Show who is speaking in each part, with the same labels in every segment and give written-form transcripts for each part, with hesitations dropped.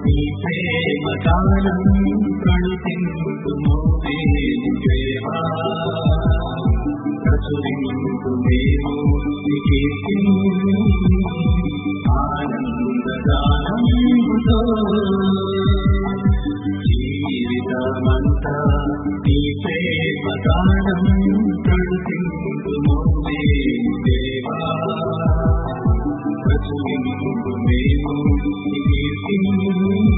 Speaker 1: నీ ప్రేమ గానం ప్రణుతింతుము వేణు దేవా ప్రచురింతు మేము నీ కీర్తిని ఆనందగానముతో జీవితమంతా నీ ప్రేమ గానం ప్రణుతింతుము వేణు దేవా ప్రచురింతు మేము నీ కీర్తిని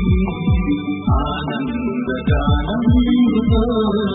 Speaker 1: ఆనందగానముతో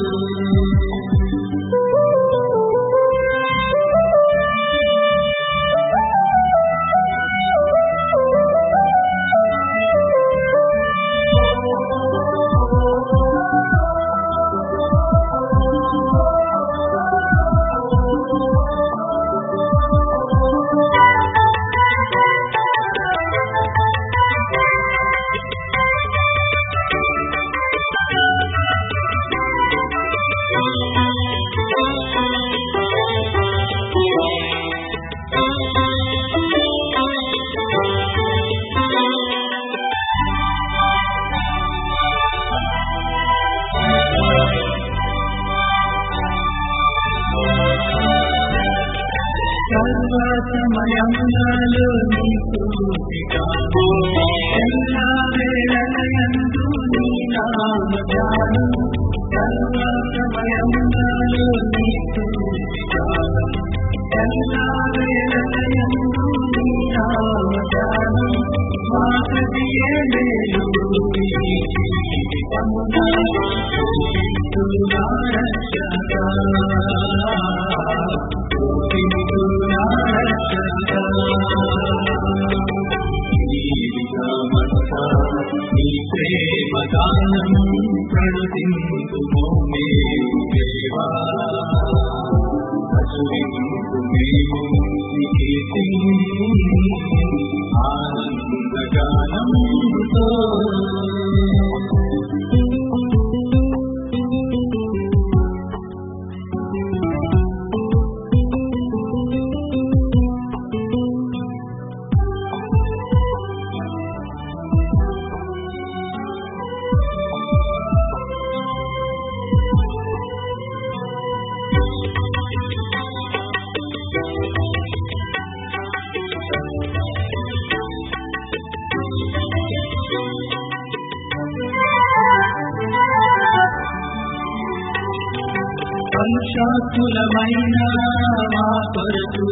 Speaker 1: సమయంలో నీ స్తుతిగాను ఎల్లా వేళలయందు నీ నామ ధ్యానం సర్వ సమయంలో నీ స్తుతిగాను ఎల్లా వేళలయందు నీ నామ ధ్యానం మా ప్రతియే మేలు నీ జీవితమున స్తుతిస్తున్నా రక్షగా నీ ప్రేమ గానం ప్రణుతింతుము మేము దేవా ప్రచురింతు మేము నీ కీర్తిని ఆనందగానముతో సంశాకులమైన మా కొరకు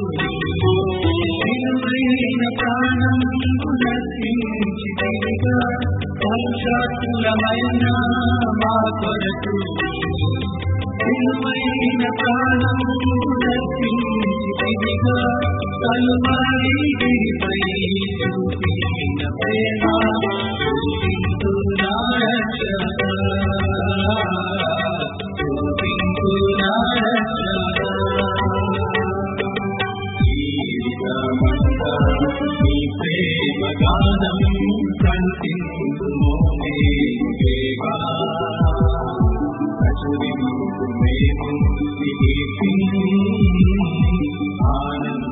Speaker 1: విలువైన ప్రాణం నర్పించితిగా సంశాకులమైన మా కొరకు విలువైన ప్రాణం నర్పించితిగా కలువరిపై చూపిన ప్రేమ చూపింతున్నా నీ ప్రేమ గానం ప్రణుతింతుము మేము దేవా ప్రచురింతు మేము నీ కీర్తిని ఆనంద